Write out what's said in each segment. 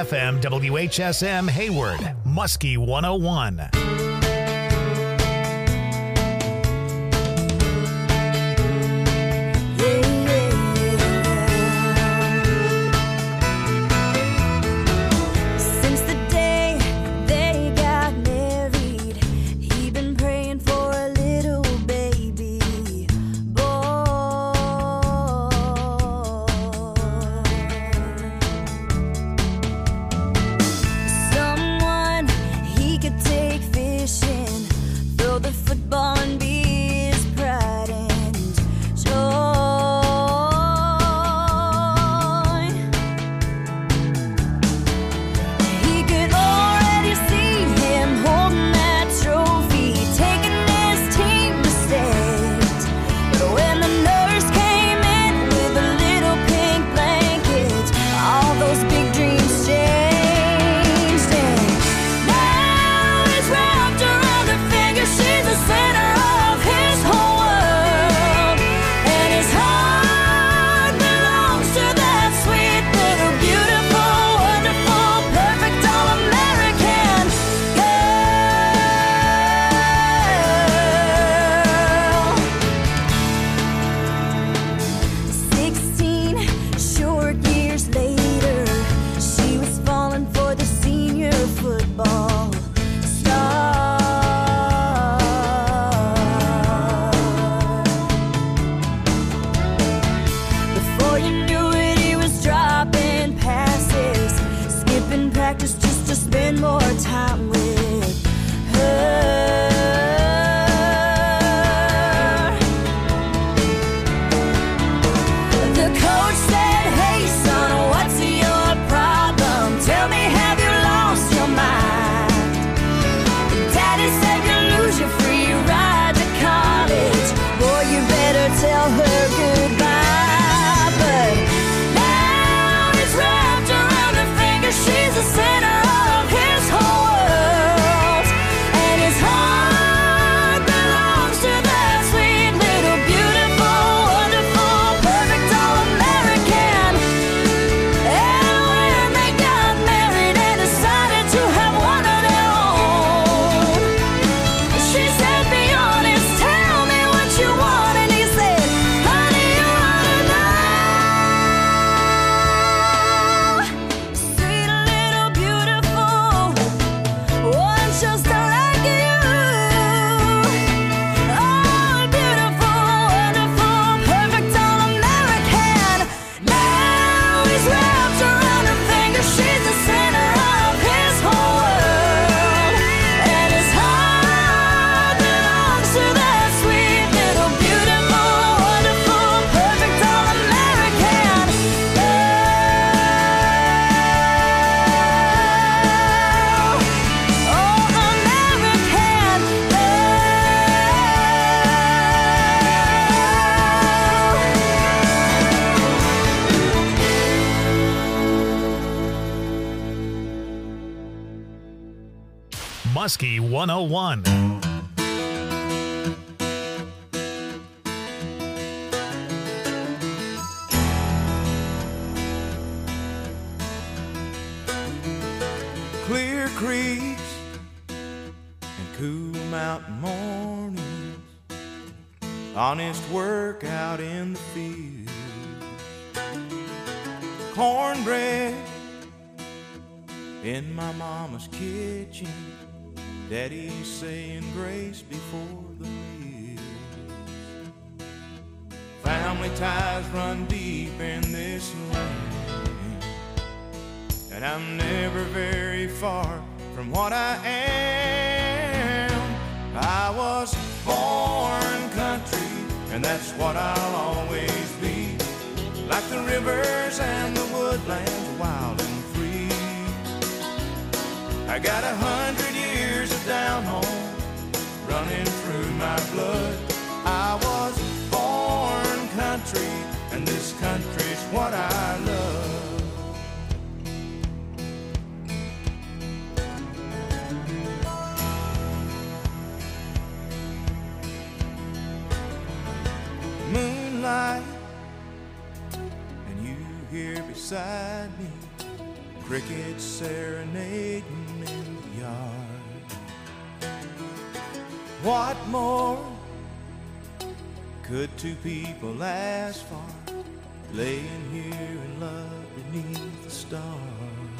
FM WHSM Hayward, Muskie 101. Muskie 101. Clear creeks and cool mountain mornings, honest work out in the field, cornbread in my mama's kitchen, Daddy's saying grace before the meal. Family ties run deep in this land, and I'm never very far from what I am. I was born country, and that's what I'll always be. Like the rivers and the woodlands, wild and free. I got 100 years of down home running through my blood. I was born country, and this country's what I love. Moonlight, and you here beside me, crickets serenading in the yard. What more could two people ask for, laying here in love beneath the stars?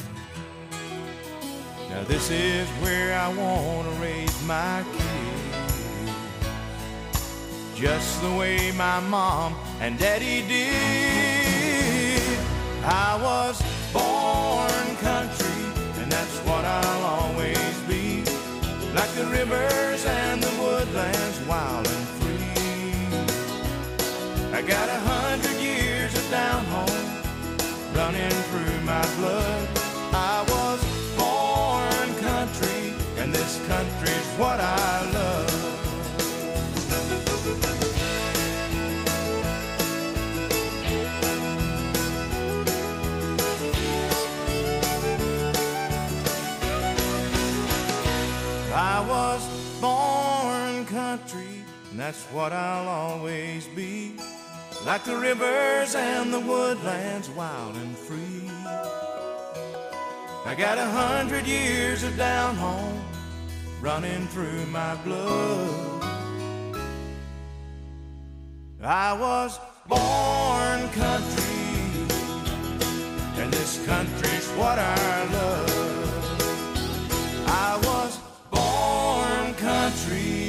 Now this is where I want to raise my kids, just the way my mom and daddy did. I was born country, and that's what I'll always be, like the rivers and the woodlands, wild and free. I got 100 years of down home running through my blood. I was born country, and this country's what I love. I was born country, and that's what I'll always be, like the rivers and the woodlands, wild and free. I got 100 years of down home running through my blood. I was born country, and this country's what I love. I was born country.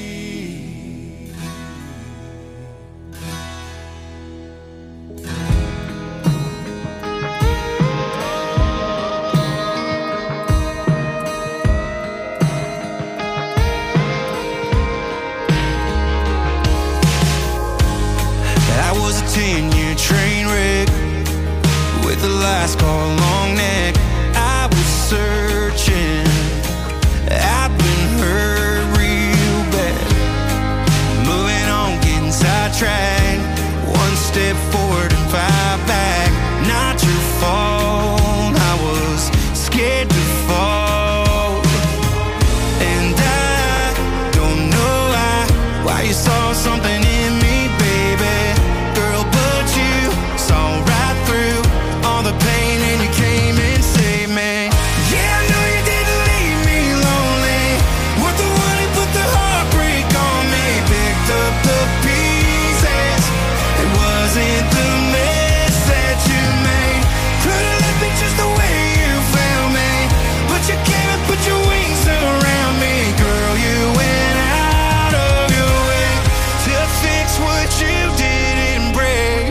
I was a 10-year train wreck with a last call long neck. I was searching, I've been hurt real bad, moving on, getting sidetracked, one step forward and 5 back. Not your fault, I was scared to fall, and I don't know why you saw something in me, baby, girl, but you saw right through all the pain and you came and saved me. Yeah, I know you didn't leave me lonely, weren't the one who put the heartbreak on me, picked up the pieces, it wasn't the mess that you made, could've left me just the way you found me, but you came and put your wings around me, girl, you went out of your way to fix what you didn't break.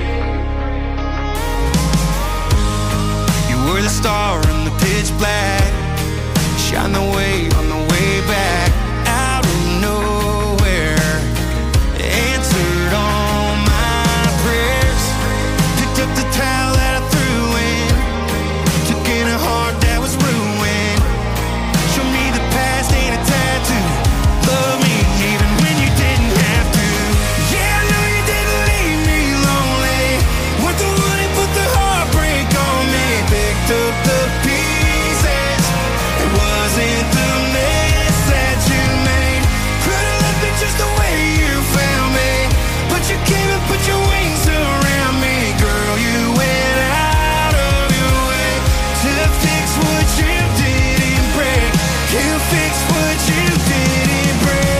You were the star in the pitch black, shine the way on the way back, out of nowhere, answered all my prayers, picked up the towel that I threw in, took in a heart that was ruined, showed me the past ain't a tattoo, love me even when you didn't have to. Yeah, I know you didn't leave me lonely, weren't the one who put the heartbreak on me, picked up the pieces, it wasn't the mess that you made, could've left me just the way you found me, but you came and put your wings around me, girl, you went out of your way to fix what you didn't break, you fixed what you didn't break.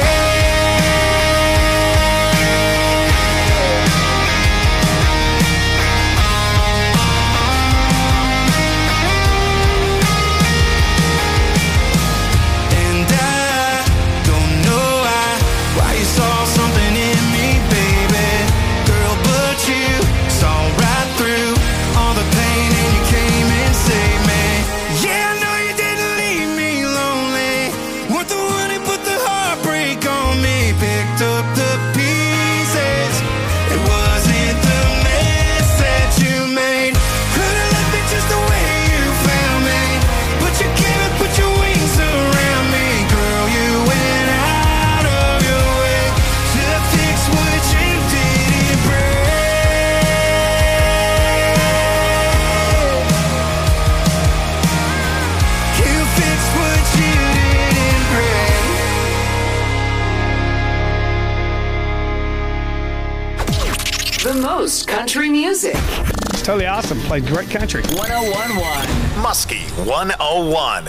And I don't know why you saw something in me, baby, girl, but you saw right through all the pain and you came and saved me. Yeah, I know you didn't leave me lonely, weren't the one who put the heartbreak on me, picked up the pieces, it wasn't the mess that you made, could've left me just the way you found me, but you came and put your wings around me, girl, you went out of your way to fix what you didn't break. You fixed what you didn't break. The most country music. It's totally awesome. Played great country. 1011 Muskie 101.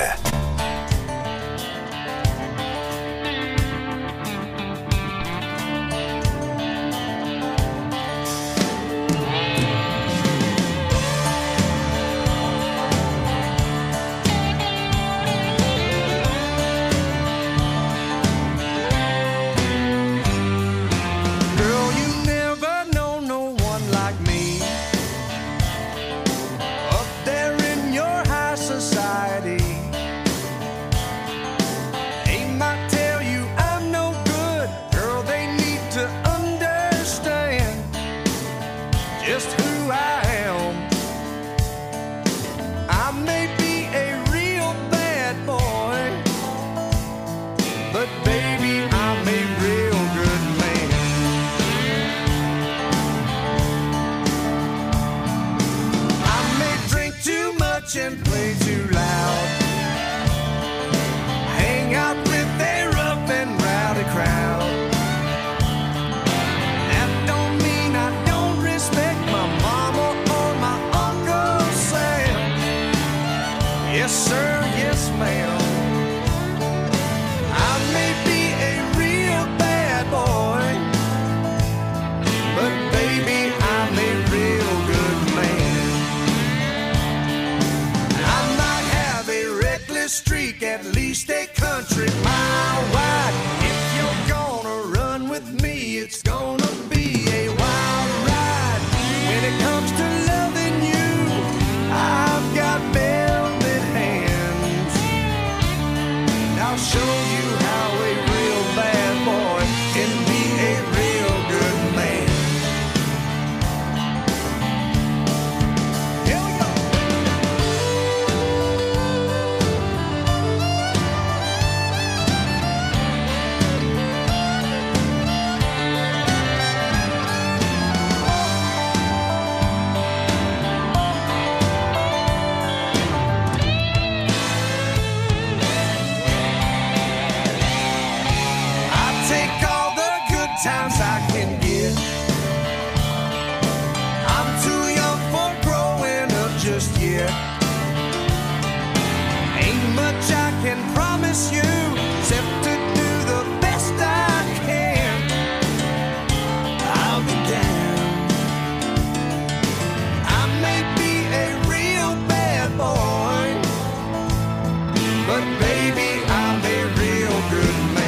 And play too loud. Hang out with a rough and rowdy crowd. That don't mean I don't respect my mama or my Uncle Sam. Yes sir, yes ma'am. I may be a real bad boy, but baby I'm a real good man. Streak at least a country mile wide. If you're gonna run with me, it's gonna be a wild ride. When it comes to loving you, I've got velvet hands. I'll show you how a real bad boy can be a real good man. Here we go. Times I can get. I'm too young for growing up just yet. Ain't much I can promise you except to do the best I can. I'll be damned. I may be a real bad boy, but baby I'm a real good man.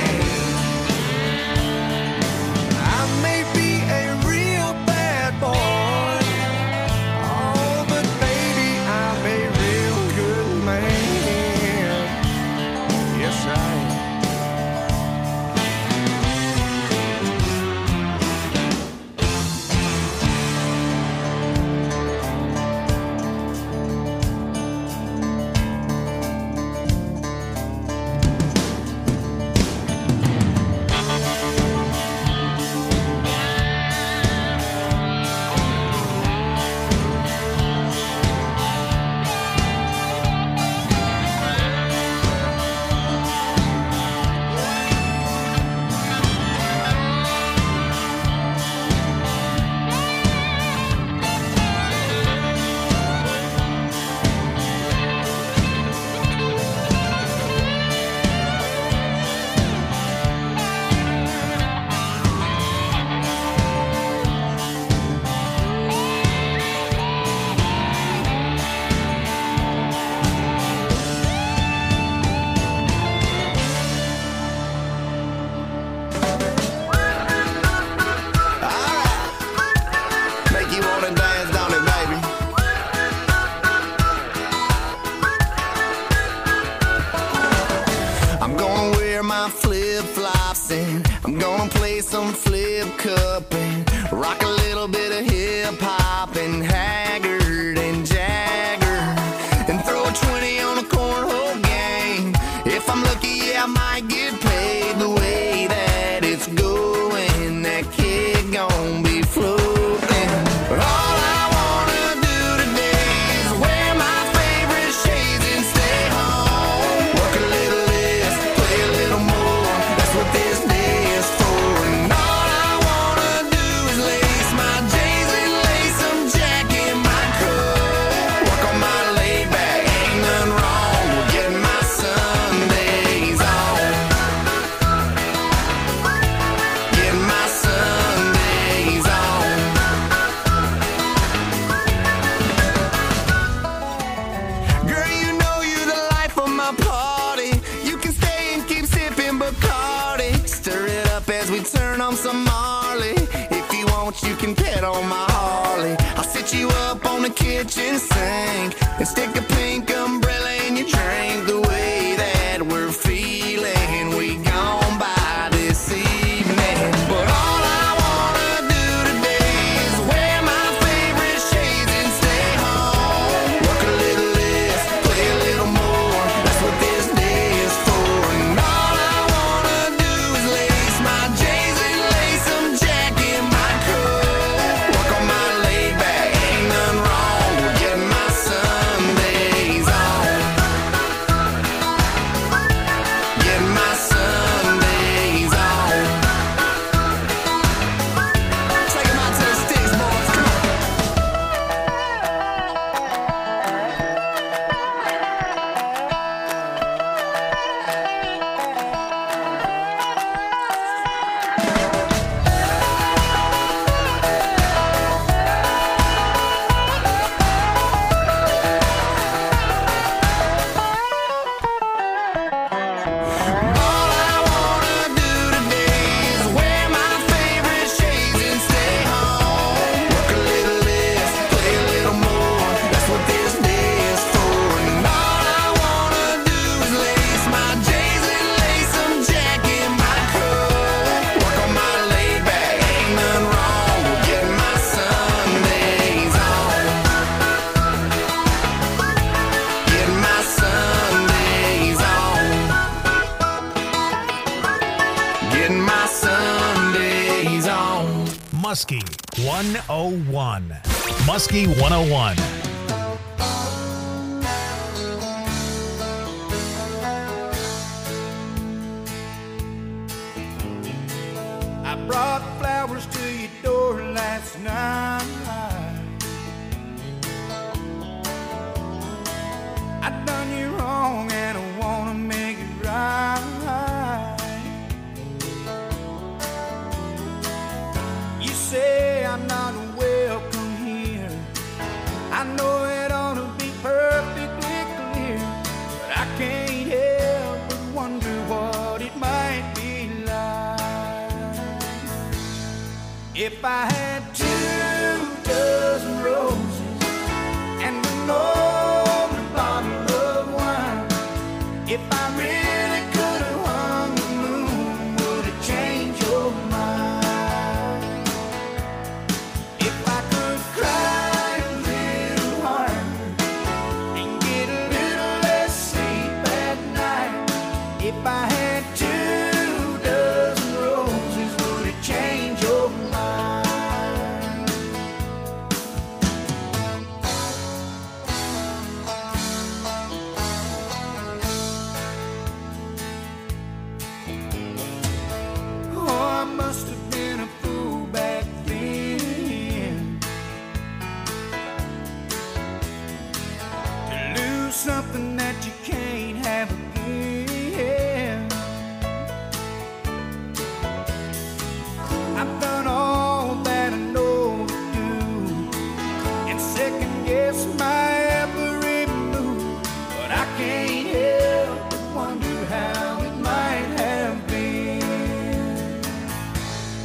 Flip-flops and I'm gonna play some flip cup and rock a little bit of hip-hop and Haggard and Jagger and throw a 20 on a cornhole game. If I'm lucky, yeah, I might get paid. The way that it's going, that kid gon' be floating. But all I wanna do today is wear my favorite shades and stay home. Work a little less, play a little more. That's what this day is for. And all I wanna do is lace my J's and lace some Jack in my turn on some Marley. If you want, you can pet on my Harley. I'll sit you up on the kitchen sink and stick a pink umbrella in your drink. The way that we're feeling, we gone by this evening. But all I wanna do today is wear my favorite shades and stay home. Work a little less, play a little more. That's what this day is for. And all I wanna do is lace my J's and lace some Jack in my coat. Work on my laid back, ain't nothing wrong with getting my Sundays on. Getting my Sundays on. Take 'em out to the sticks, boys. Come on. All I wanna do today is wear my favorite shades and stay home. Work a little less, play a little more. That's what this day is for. And all I wanna do is lace my J's and lace some Jack in my coat. Work on my laid back, ain't nothing wrong with getting my Sundays on. Getting my Sundays on. Getting my Sundays on. Muskie 101. Muskie 101. I brought flowers to your door last night. I done you wrong and I wanna make it right. You say I'm not welcome here. I know it ought to be perfectly clear, but I can't help but wonder what it might be like if I had 2 dozen roses and an open bottle of wine. If I really could have hung the moon, would it change your mind? If I could cry a little harder and get a little less sleep at night. If I had 2 dozen roses, would it change your mind? Oh, I must have been a fool back then to lose something that you can't have again. I've done all that I know to do and second guess my every move, but I can't help but wonder how it might have been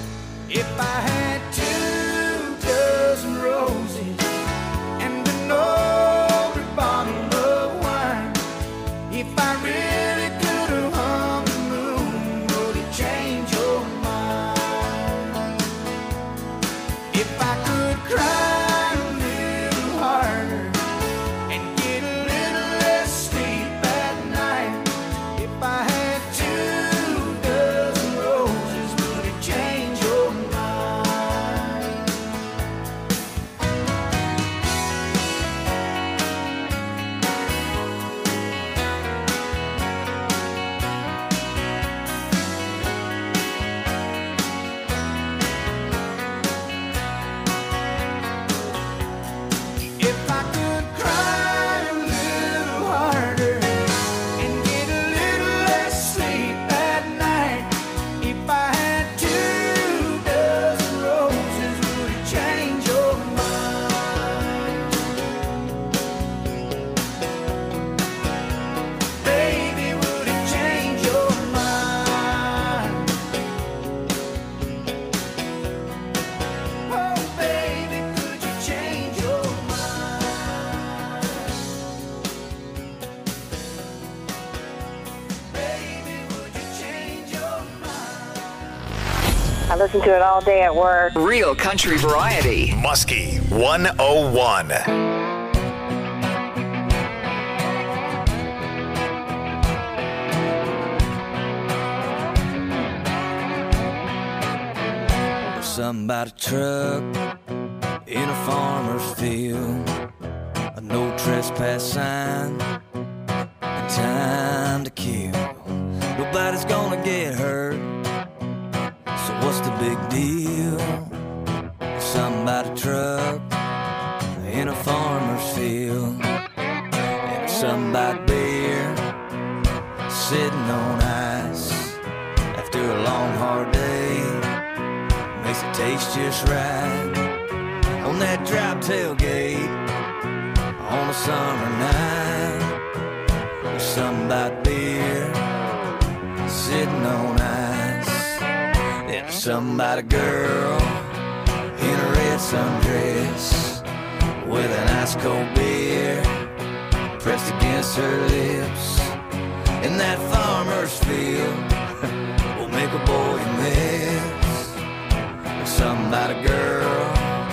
I listen to it all day at work. Real country variety. Muskie 101. Something about a truck in a farmer's field, a no trespass sign, and time to kill. Nobody's gonna get hurt, so what's the big deal? Something about a truck in a farmer's field, and something about beer sitting on ice after a long hard day. Makes it taste just right on that drop tailgate on a summer night. There's something about beer sitting on ice, and there's something about a girl in a red sundress with an ice cold beer pressed against her lips. In that farmer's field will make a boy miss. Something about a girl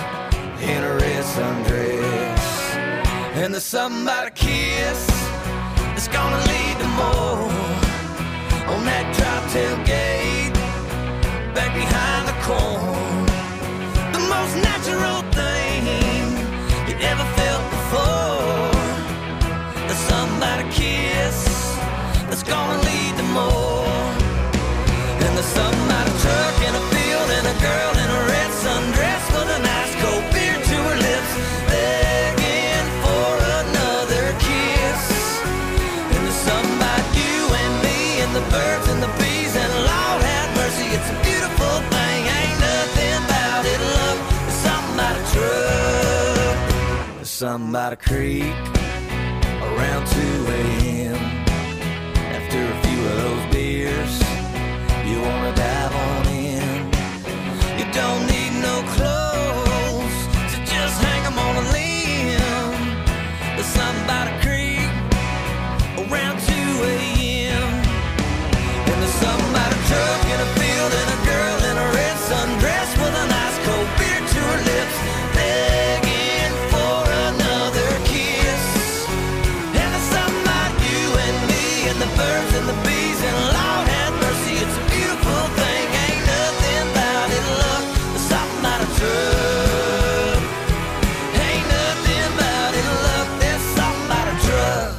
in a red sundress, and there's something about a kiss that's gonna lead to more on that drop tailgate back behind the corn. The most natural thing you ever felt before. There's something about a kiss that's gonna lead to more, and there's something about a truck in a field and a girl in a red sundress with an ice cold beer to her lips, begging for another kiss. And there's something about you and me and the birds and the bees, and Lord have mercy, it's a beautiful thing. Ain't nothing about it, look. There's something about a truck, there's something about a creek around 2 a.m. After a few of those beers, you wanna dive on in. You don't need no clothes to just hang them on a limb. There's something about a creek around 2 a.m. And there's something about a truck in a field and a girl in a red sundress with an ice cold beer to her lips, begging for another kiss. And there's something about you and me and the birds and the bees, and Lord have mercy, it's a beautiful thing. Ain't nothing about it, look. There's something about a truck. Ain't nothing about it, look. There's something about a truck.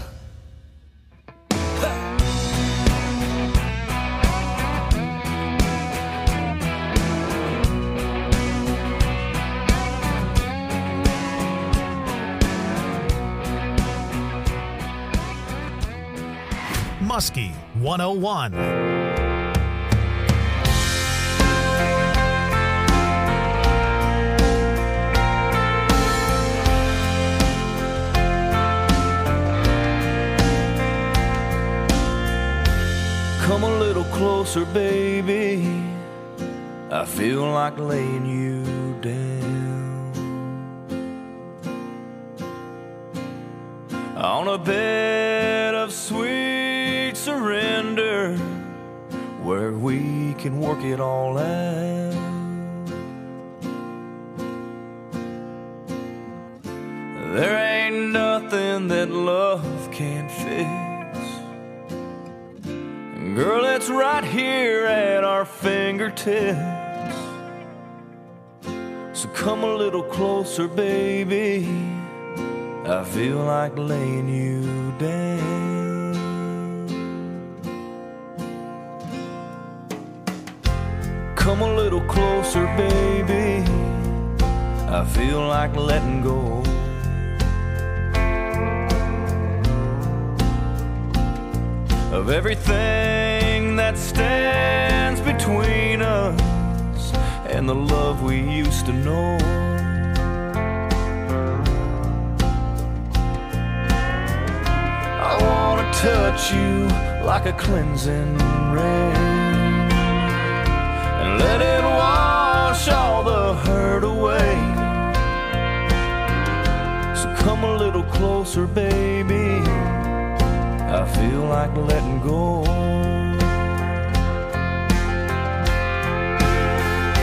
Muskie 101. Come a little closer, baby. I feel like laying you down on a bed of sweet surrender where we can work it all out. There ain't nothing that love can't fix. Girl, it's right here at our fingertips. So come a little closer, baby. I feel like laying you down. Come a little closer, baby. I feel like letting go. Of everything that stands between us and the love we used to know. I wanna touch you like a cleansing rain and let it wash all the hurt away. So come a little closer, baby. I feel like letting go.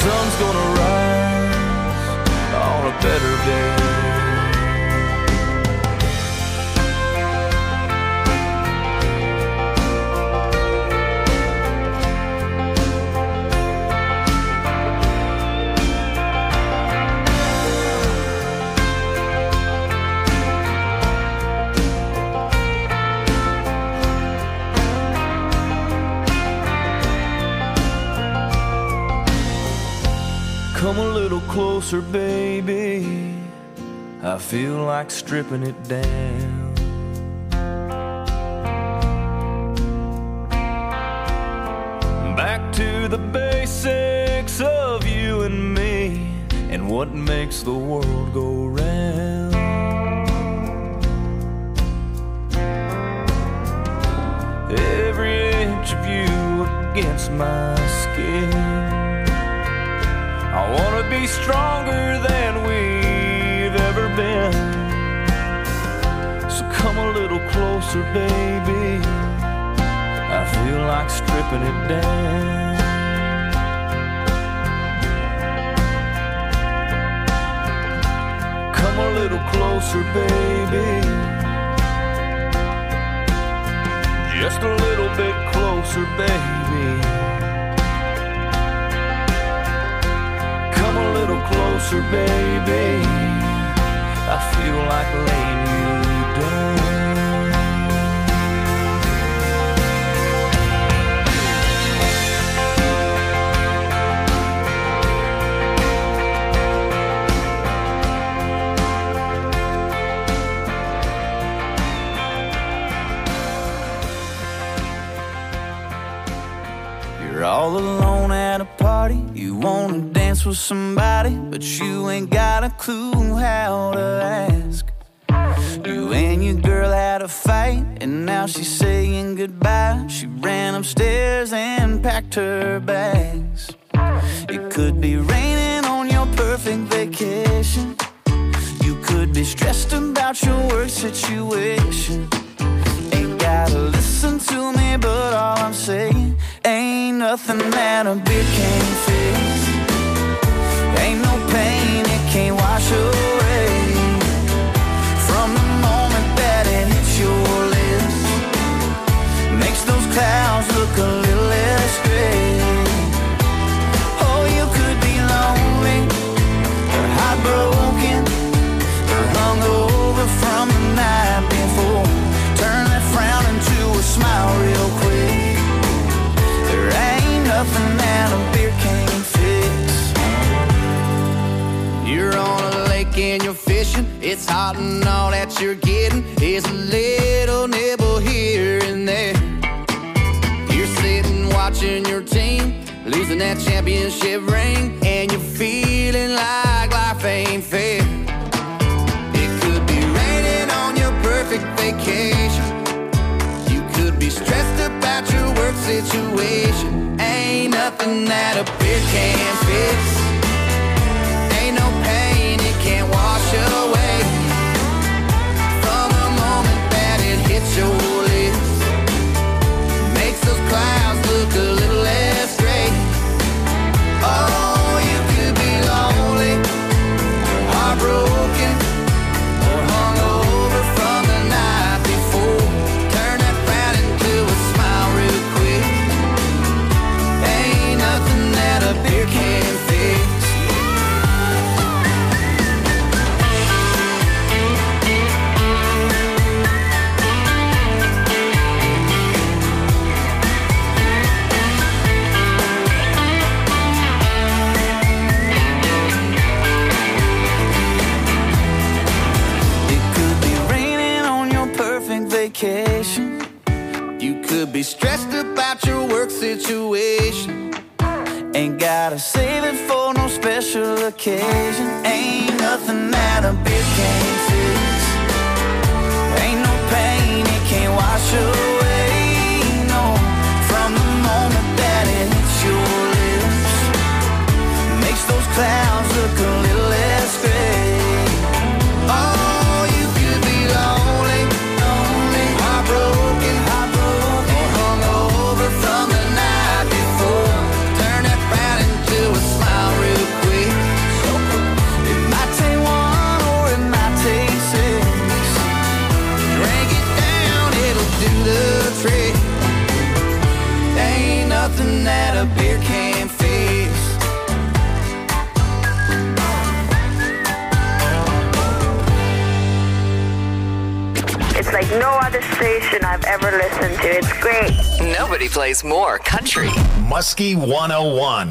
sun's gonna rise on a better day. Come a little closer, baby. I feel like stripping it down. Back to the basics of you and me and what makes the world go round. Every inch of you against my skin. I wanna be stronger than we've ever been. So come a little closer, baby. I feel like stripping it down. Come a little closer, baby. Just a little bit closer, baby. Come a little closer, baby. I feel like laying you down. You're all alone at a party. You wanna dance with somebody, but you ain't got a clue how to ask. You and your girl had a fight, and now she's saying goodbye. She ran upstairs and packed her bags. It could be raining on your perfect vacation. You could be stressed about your work situation. Ain't gotta listen to me, but all I'm saying, ain't nothing that a beer can't fix. Ain't no pain it can't wash away. From the moment that it hits your lips, makes those clouds look a little less gray. Oh, you could be lonely, or heartbroken, or hungover from the night before. Turn that frown into a smile real quick. There ain't nothing that a beer can't fix. You're on a lake and you're fishing. It's hot and all that you're getting is a little nibble here and there. You're sitting watching your team losing that championship ring, and you're feeling like life ain't fair. It could be raining on your perfect vacation. You could be stressed about your work situation. Ain't nothing that a beer can't fix. Ain't no pain it can't wash away. From the moment that it hits your lips, makes those clouds look a little less gray. Oh, you could be lonely, or heartbroken, or hungover from the night before. Turn that frown into a smile real quick. Ain't nothing that a beer can't fix. Vacation. You could be stressed about your work situation. Ain't gotta save it for no special occasion. Ain't nothing that a beer can't fix. Ain't no pain it can't wash away. No, from the moment that it hits your lips, makes those clouds look a little less gray. Oh, you could be lonely, broken, or hungover from the night before. Turn that frown into a smile I've ever listened to. It's great. Nobody plays more country. Muskie 101.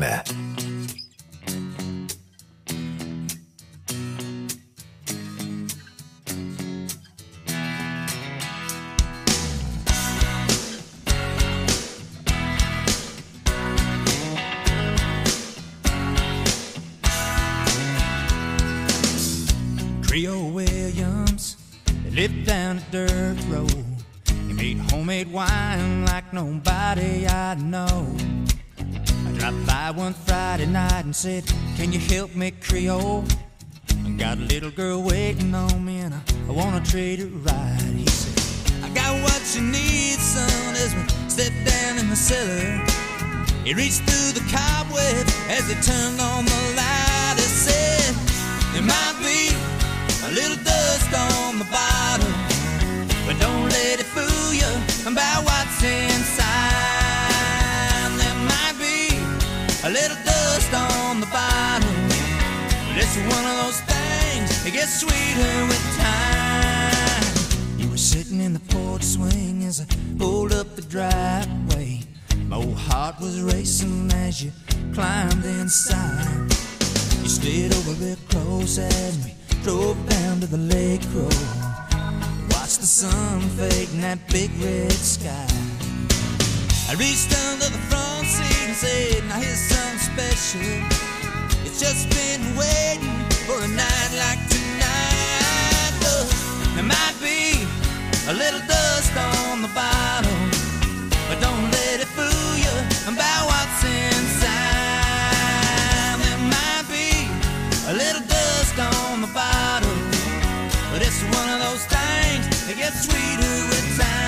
Trio Williams, they lived down a dirt road. He made homemade wine like nobody I know. I dropped by one Friday night and said, can you help me, Creole? I got a little girl waiting on me and I wanna treat her right. He said, I got what you need, son, as we stepped down in the cellar. He reached through the cobwebs as he turned on the light. He said, there might be a little dust on the bottom, but don't let it fool you about what's inside. There might be a little dust on the bottom, but it's one of those things that gets sweeter with time. You were sitting in the porch swing as I pulled up the driveway. My old heart was racing as you climbed inside. You slid over real close as we drove down to the lake road. Watched the sun fade in that big red sky. I reached under the front seat and said, now here's something special. It's just been waiting for a night like tonight. There might be a little dust on the bottom, but don't let it fool you about what's inside. There might be a little dust on the bottom, but it's one of those things that gets sweeter with time.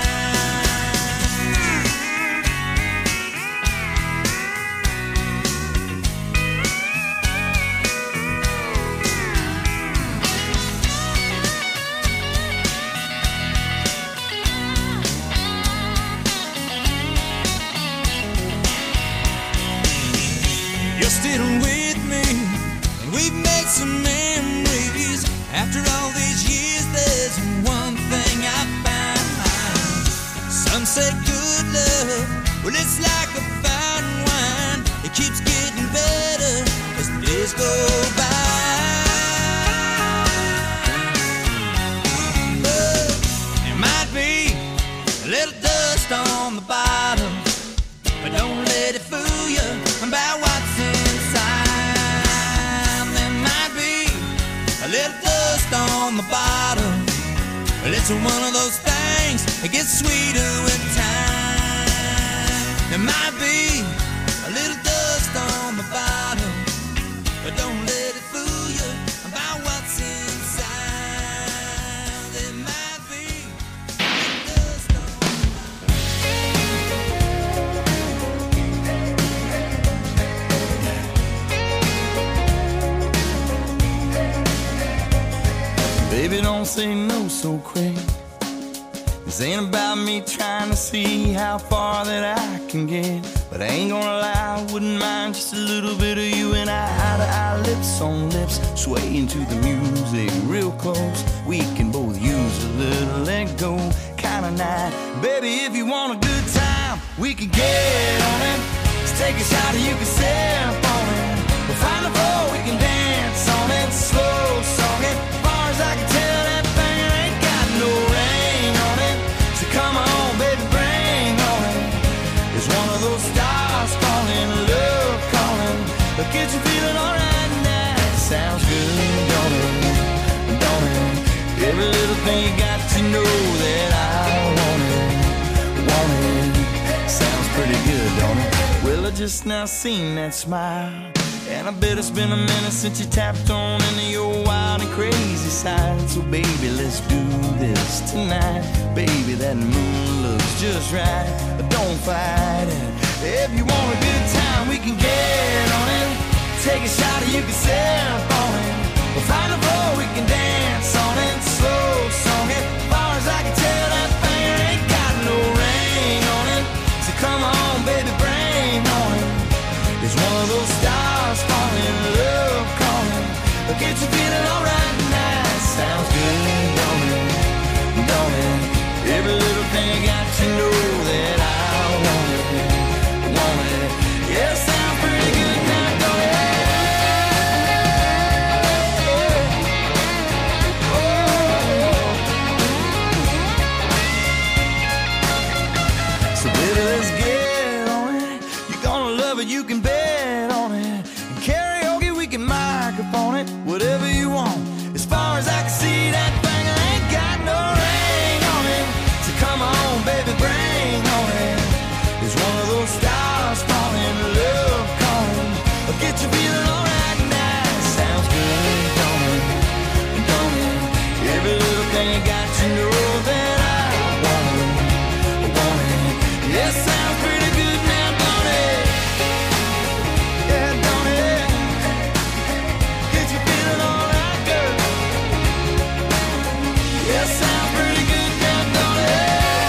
You're still with me, and we've made some memories. After all these years, there's one thing I found. Some say good love, well, it's like a fine wine. It keeps getting better as the days go by. But there might be a little dust on the bottom, but don't let it fool you about what's inside. There might be a little dust on the bottom, but it's one of those things that gets sweeter with time. There might be a little dust on the bottom, but don't let it fool you about what's inside. There might be a little dust on the Baby, don't say no so quick. This ain't about me trying to see how far that I can get. But I ain't gonna lie, I wouldn't mind just a little bit of you and I, eye to eye, lips on lips, swaying to the music real close. We can both use a little let go kind of night. Baby, if you want a good time, we can get on it. Let's take a shot and you can sip on it. We'll find a floor, we can dance on it. Slow song it, as far as I can tell, that thing ain't got no ring on it. So come on, baby, bring on it. It's one of those stars calling, love calling. But get you feeling alright now. Sounds good, don't it? Don't it? Every little thing you got to know that I want it. Sounds pretty good, don't it? Well, I just now seen that smile, and I bet it's been a minute since you tapped on into your wild and crazy side. So baby, let's do this tonight. Baby, that moon looks just right, but don't fight it. If you want a good time, we can get on it. Take a shot and you can sip on it. We'll find a floor, we can dance on it. Slow song it, as far as I can tell, that thing ain't got no ring on it. So come on, baby, bring on it. It's one of those stars falling, love calling. But get you feeling alright now. Sounds good, don't it? Don't it? Every little thing you got So baby, let's get on it. You're gonna love it, you can bet on it. And karaoke, we can microphone it. Whatever you want. As far as I can see, that thing ain't got no ring on it. So come on, baby, bring on it. It's one of those stars falling, love calling. I'll get you feeling alright now. Sounds good, don't it? Don't it? Every little thing got to know that I want it. Yes, sounds pretty good now, don't it? Yeah, don't it? Get you feeling alright, girl. Yes, sounds pretty good now, don't it?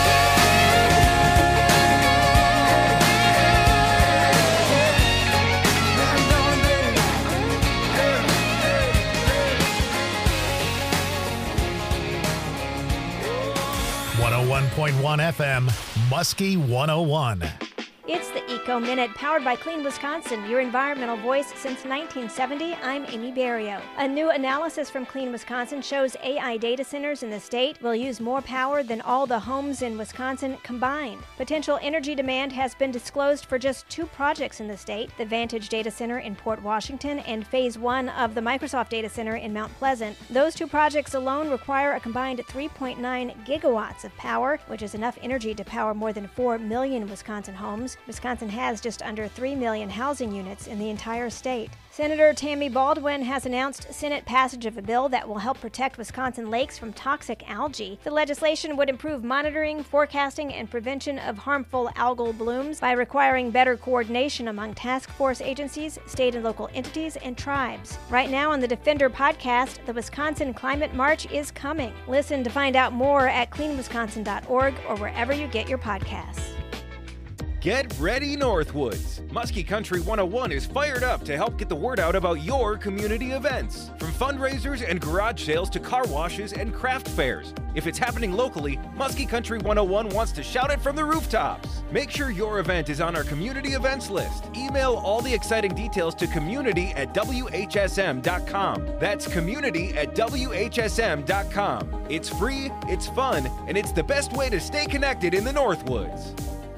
.1 FM, Muskie 101. It's the Eco Minute, powered by Clean Wisconsin, your environmental voice since 1970. I'm Amy Barrio. A new analysis from Clean Wisconsin shows AI data centers in the state will use more power than all the homes in Wisconsin combined. Potential energy demand has been disclosed for just 2 projects in the state, the Vantage Data Center in Port Washington and Phase 1 of the Microsoft Data Center in Mount Pleasant. Those 2 projects alone require a combined 3.9 gigawatts of power, which is enough energy to power more than 4 million Wisconsin homes. Wisconsin has just under 3 million housing units in the entire state. Senator Tammy Baldwin has announced Senate passage of a bill that will help protect Wisconsin lakes from toxic algae. The legislation would improve monitoring, forecasting, and prevention of harmful algal blooms by requiring better coordination among task force agencies, state and local entities, and tribes. Right now on the Defender podcast, the Wisconsin Climate March is coming. Listen to find out more at cleanwisconsin.org or wherever you get your podcasts. Get ready, Northwoods! Muskie Country 101 is fired up to help get the word out about your community events. From fundraisers and garage sales to car washes and craft fairs. If it's happening locally, Muskie Country 101 wants to shout it from the rooftops. Make sure your event is on our community events list. Email all the exciting details to community@whsm.com. That's community@whsm.com. It's free, it's fun, and it's the best way to stay connected in the Northwoods.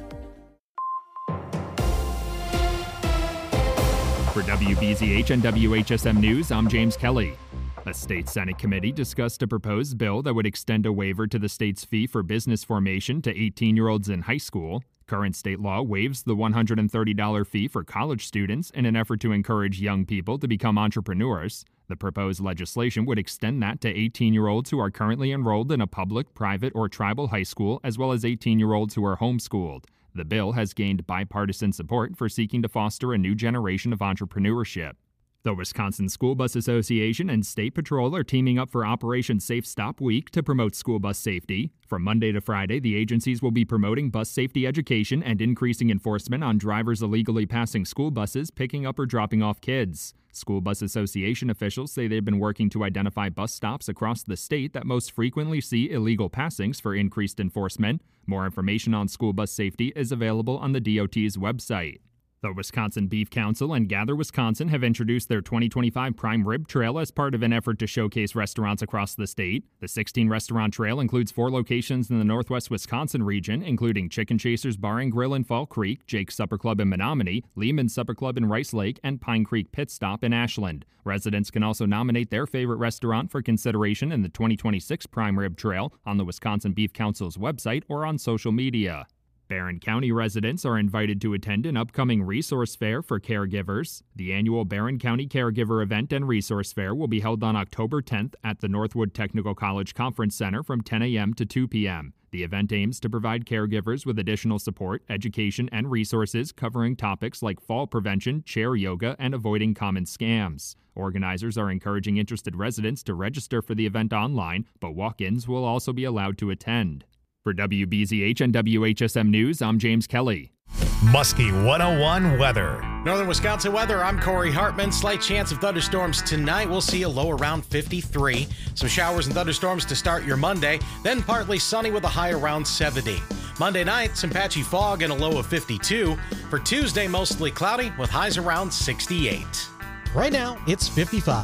For WBZH and WHSM News, I'm James Kelly. A state Senate committee discussed a proposed bill that would extend a waiver to the state's fee for business formation to 18-year-olds in high school. Current state law waives the $130 fee for college students in an effort to encourage young people to become entrepreneurs. The proposed legislation would extend that to 18-year-olds who are currently enrolled in a public, private, or tribal high school, as well as 18-year-olds who are homeschooled. The bill has gained bipartisan support for seeking to foster a new generation of entrepreneurship. The Wisconsin School Bus Association and State Patrol are teaming up for Operation Safe Stop Week to promote school bus safety. From Monday to Friday, the agencies will be promoting bus safety education and increasing enforcement on drivers illegally passing school buses, picking up or dropping off kids. School Bus Association officials say they've been working to identify bus stops across the state that most frequently see illegal passings for increased enforcement. More information on school bus safety is available on the DOT's website. The Wisconsin Beef Council and Gather Wisconsin have introduced their 2025 Prime Rib Trail as part of an effort to showcase restaurants across the state. The 16-restaurant trail includes 4 locations in the northwest Wisconsin region, including Chicken Chasers Bar and Grill in Fall Creek, Jake's Supper Club in Menominee, Lehman's Supper Club in Rice Lake, and Pine Creek Pit Stop in Ashland. Residents can also nominate their favorite restaurant for consideration in the 2026 Prime Rib Trail on the Wisconsin Beef Council's website or on social media. Barron County residents are invited to attend an upcoming resource fair for caregivers. The annual Barron County Caregiver Event and Resource Fair will be held on October 10th at the Northwood Technical College Conference Center from 10 a.m. to 2 p.m. The event aims to provide caregivers with additional support, education, and resources covering topics like fall prevention, chair yoga, and avoiding common scams. Organizers are encouraging interested residents to register for the event online, but walk-ins will also be allowed to attend. For WBZH and WHSM News, I'm James Kelly. Muskie 101 weather. Northern Wisconsin weather, I'm Corey Hartman. Slight chance of thunderstorms tonight. We'll see a low around 53. Some showers and thunderstorms to start your Monday, then partly sunny with a high around 70. Monday night, some patchy fog and a low of 52. For Tuesday, mostly cloudy with highs around 68. Right now, it's 55.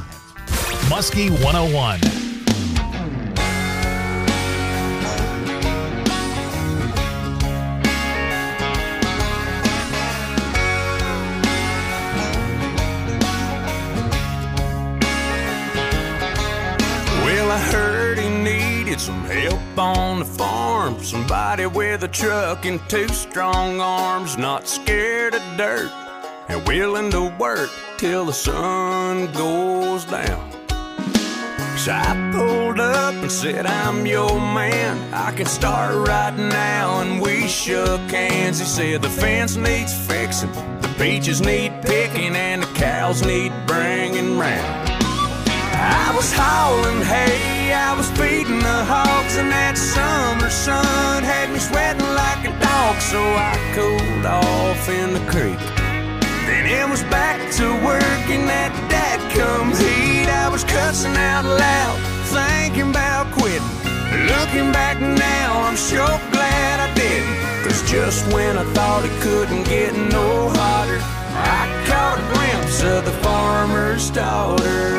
Muskie 101. Somebody with a truck and two strong arms, not scared of dirt, and willing to work till the sun goes down. So I pulled up and said, I'm your man, I can start right now, and we shook hands. He said the fence needs fixing, the beaches need picking, and the cows need bringing round. I was hauling hay, I was feeding the hogs, and that summer sun had me sweating like a dog, so I cooled off in the creek. Then it was back to work in that dadgum heat. I was cussing out loud, thinking about quitting. Looking back now, I'm sure glad I didn't, 'cause just when I thought it couldn't get no hotter, I caught a glimpse of the farmer's daughter.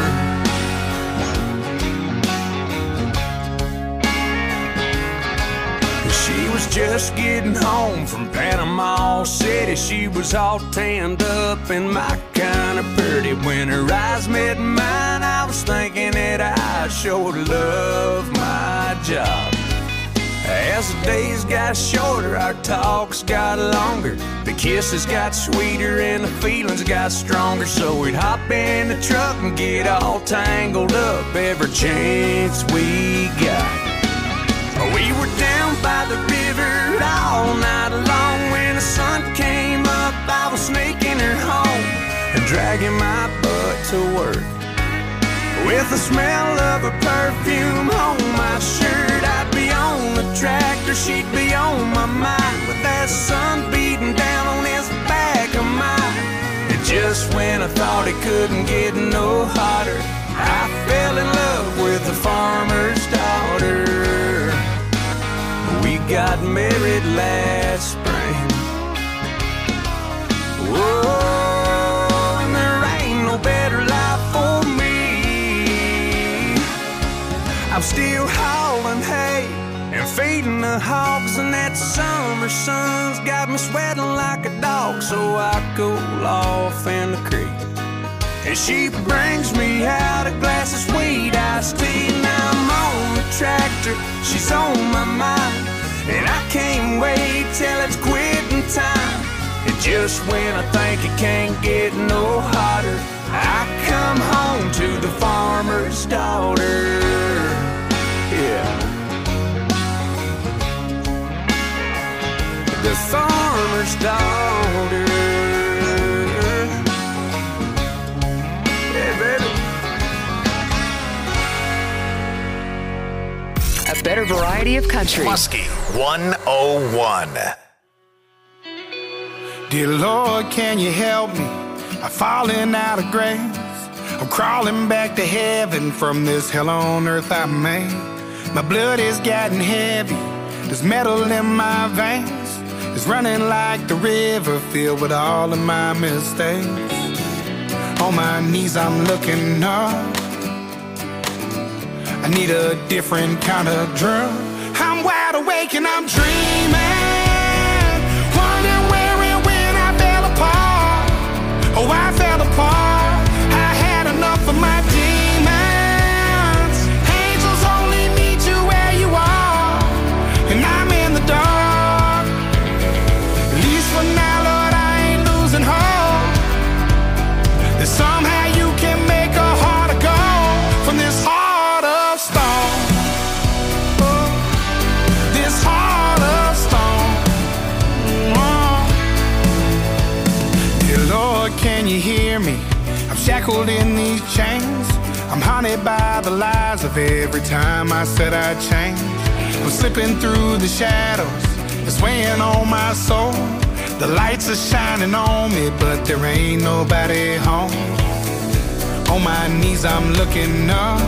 She was just getting home from Panama City. She was all tanned up and my kind of pretty. When her eyes met mine, I was thinking that I sure love my job. As the days got shorter, our talks got longer. The kisses got sweeter and the feelings got stronger. So we'd hop in the truck and get all tangled up every chance we got. We were down by the river all night long. When the sun came up, I was sneaking her home and dragging my butt to work. With the smell of her perfume on my shirt, I'd be on the tractor, she'd be on my mind, with that sun beating down on this back of mine. And just when I thought it couldn't get no hotter, I fell in love with the farmer's daughter. We got married last spring. Whoa, and there ain't no better life for me. I'm still hauling hay and feeding the hogs, and that summer sun's got me sweating like a dog, so I cool off in the creek. And she brings me out a glass of sweet iced tea. Now I'm on the tractor, she's on my mind, and I can't wait till it's quitting time. And just when I think it can't get no hotter, I come home to the farmer's daughter. Yeah. The farmer's daughter. Yeah, baby. A better variety of country. Muskie 101. Dear Lord, can you help me? I'm falling out of grace. I'm crawling back to heaven from this hell on earth I made. My blood is getting heavy. There's metal in my veins. It's running like the river filled with all of my mistakes. On my knees I'm looking up. I need a different kind of drug. I'm wide awake and I'm dreaming, wondering where and when I fell apart. Oh, I fell apart. I had enough of my demons. Angels only meet you where you are, and I'm in the dark. At least for now, Lord, I ain't losing hope that somehow you can make a heart of gold from this heart of stone. This heart of stone. Dear Lord, can you hear me? I'm shackled in these chains. I'm haunted by the lies of every time I said I'd change. I'm slipping through the shadows, it's weighing on my soul. The lights are shining on me, but there ain't nobody home. On my knees I'm looking up.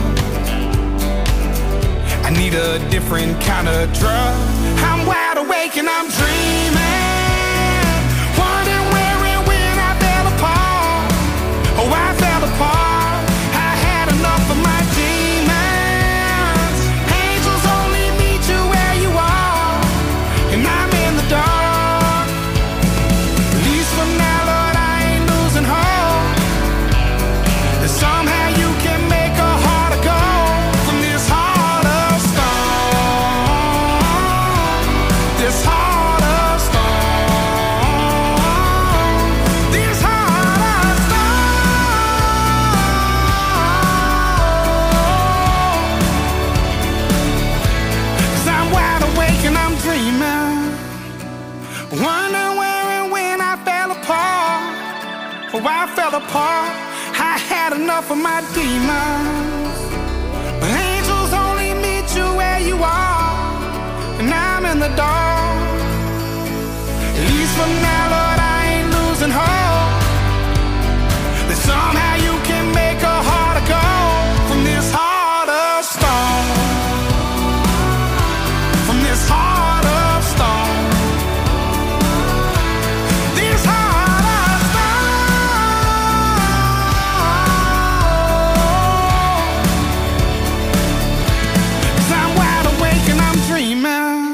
I need a different kind of drug. I'm wide awake and I'm dreaming, wondering where and when I fell apart. Oh, I fell apart. I had enough of my demons. Angels only meet you where you are, and I'm in the dark. At least for now, Lord, I ain't losing hope that somehow you can make a heart of gold from this heart of stone. Wonder where and when I fell apart. Oh, I fell apart. I had enough of my demons. But angels only meet you where you are, and I'm in the dark. At least for now, Lord, I ain't losing hope that somehow you can make a heart of gold from this heart of stone. From this heart of stone. This heart of stone. 'Cause I'm wide awake and I'm dreaming.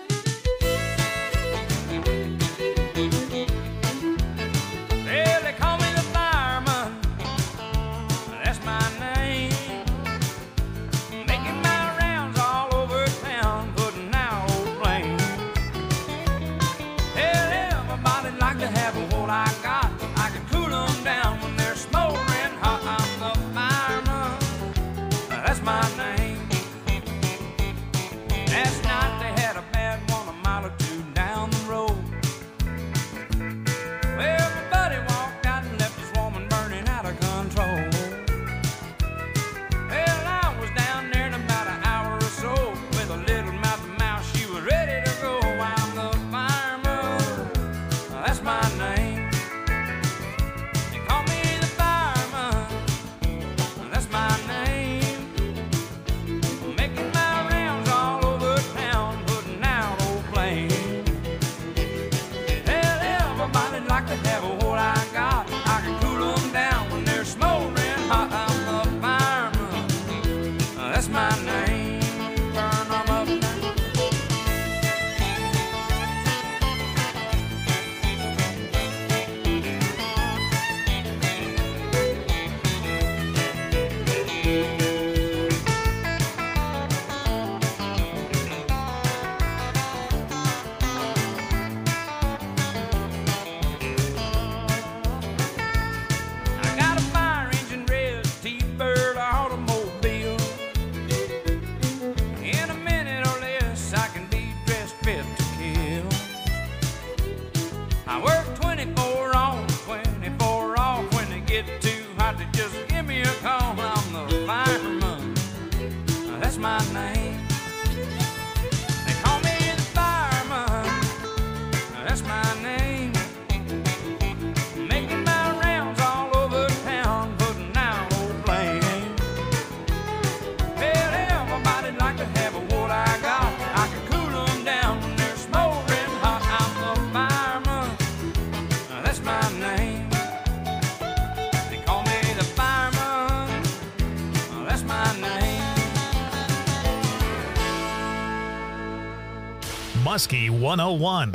Muskie 101.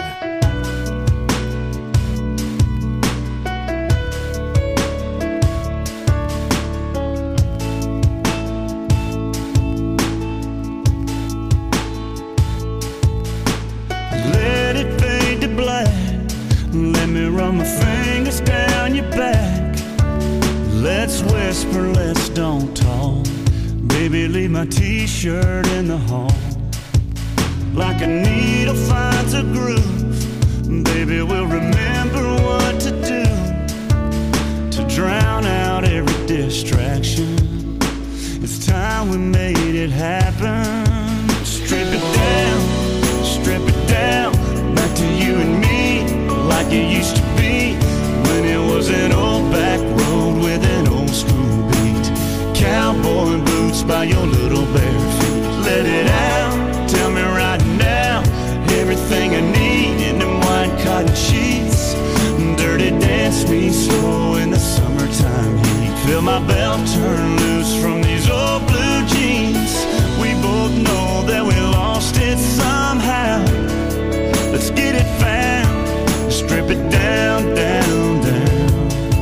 Let it fade to black. Let me run my fingers down your back. Let's whisper, let's don't talk. Baby, leave my t-shirt in the hall. Like a needle finds a groove, baby, we'll remember what to do to drown out every distraction. It's time we made it happen. Strip it down, back to you and me, like it used to be when it was an old back road with an old school beat. Cowboy boots by your little bare feet. Let it out, tell me right now everything I need in them white cotton sheets. Dirty dance me slow in the summertime heat. Feel my belt turn loose from these old blue jeans. We both know that we lost it somehow. Let's get it found. Strip it down, down, down.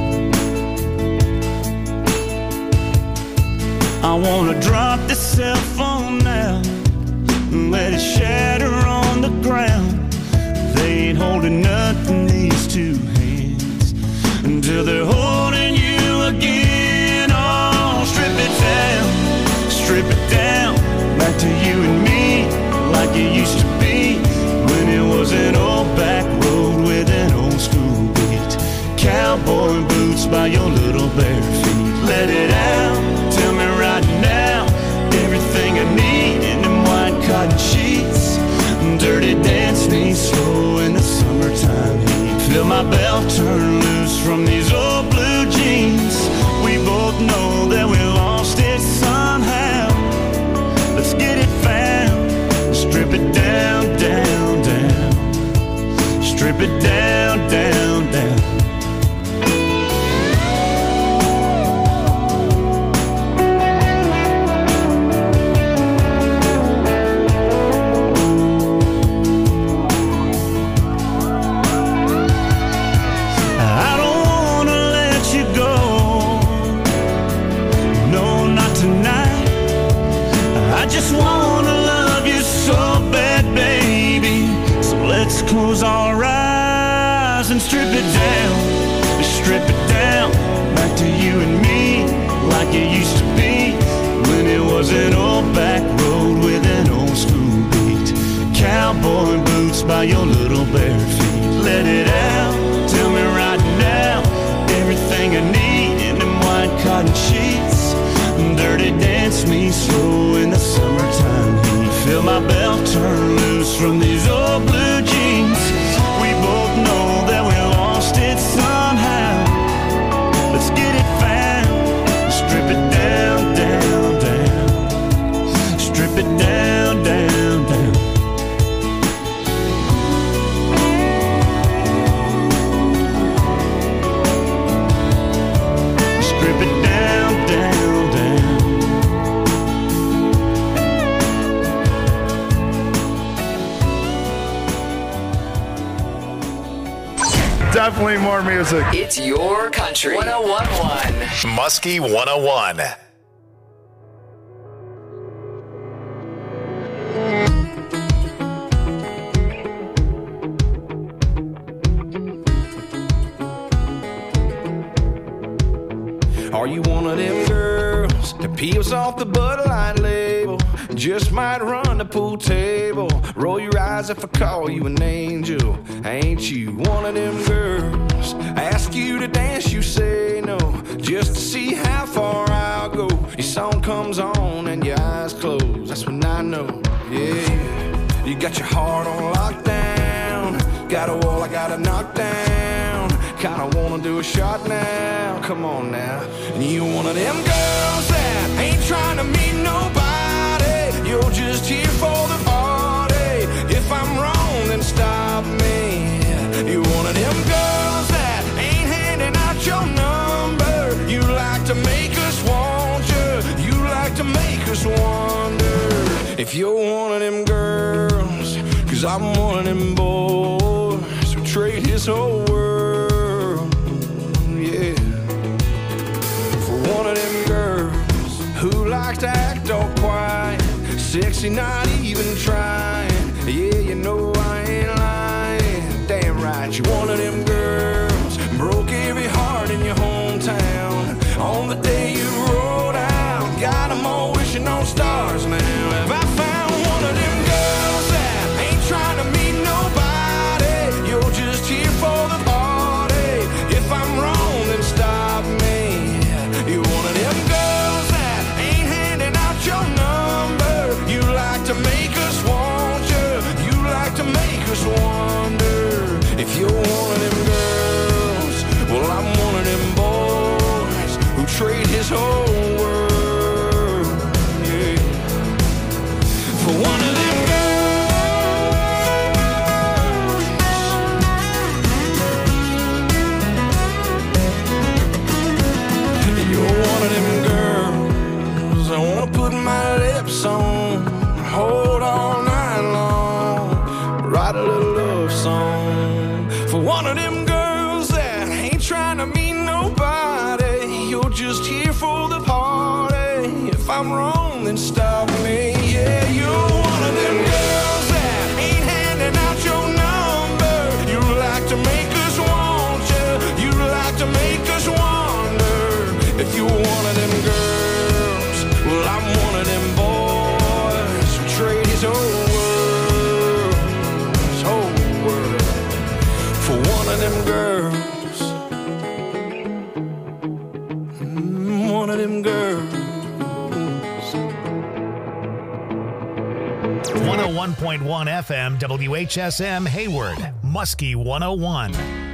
I wanna drop this cell phone now and let it shatter on the ground. They ain't holding nothing, these two hands, until they're holding you again. Oh, strip it down, back to you and me, like it used to be when it was an old back road boots by your little bare feet. Let it out, tell me right now, everything I need in them white cotton sheets. Dirty dance me slow in the summertime heat. Feel my belt turn loose from these old blue jeans. We both know that we lost it somehow. Let's get it found, strip it down, down, down. Strip it down, down, down. Close our eyes and strip it down, back to you and me, like it used to be, when it was an old back road with an old school beat. Cowboy boots by your little bare feet. Let it out, tell me right now, everything I need in them white cotton sheets. Dirty dance me slow in the summertime heat. Feel my belt turn loose from these old blue jeans. We both know that we lost it somehow. Let's get it found, strip it down, down, down. Strip it down, down, down. Strip it down, down, down. Definitely more music. It's your country. 101.1. Muskie 101. Are you one of them girls that peels off the Bud Light label? Just might run the pool table. Roll your eyes if I call you an angel. Ain't you one of them girls? Ask you to dance, you say no, just to see how far I'll go. Your song comes on and your eyes close. That's when I know, yeah. You got your heart on lockdown. Got a wall I gotta knock down. Kinda wanna do a shot now. Come on now. And you one of them girls that ain't trying to meet nobody. You're just here for the party. If I'm wrong, then stop me. You're one of them girls that ain't handing out your number. You like to make us want you. You like to make us wonder if you're one of them girls. 'Cause I'm one of them boys who trade his whole world, yeah, for one of them girls who likes to act all quiet, sexy, not even trying. Yeah, you know I ain't lying. Damn right, you one of them girls broke every heart in your hometown on the day you rolled out. Got them all wishing on stars now. Have I found one of them girls that ain't trying to meet nobody? You're just here for the party. If I'm wrong, then stop me. You're one of them girls that ain't handing out your number. You like to make us want you. You like to make us wonder if you're one of them girls. Well, I'm one of them boys who trade his whole world, yeah, for one of them I wanna put my lips on, hold all night long, write a little love song for one of them girls that ain't trying to meet nobody. You're just here for the party. If I'm wrong, then stop me. Yeah, you're one of them girls that ain't handing out your number. You like to make us want you. You like to make us wonder if you're one of them girls. Well, I'm one of them boys who trade his whole world for one of them girls. 101.1 FM WHSM Hayward, Muskie 101.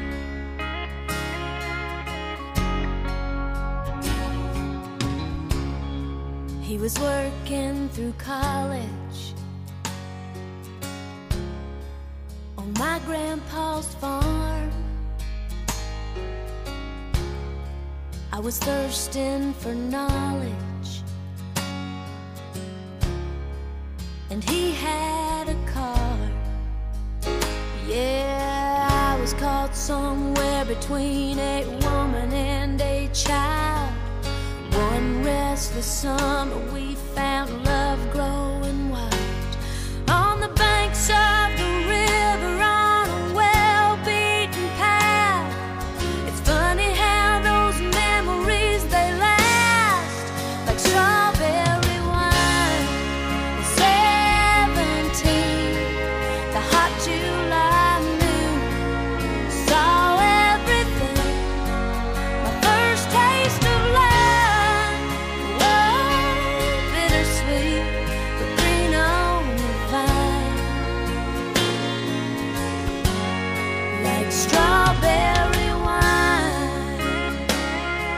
He was working through college on my grandpa's farm. I was thirsting for knowledge, and he had a car. Yeah, I was caught somewhere between a woman and a child. One restless summer we found love grow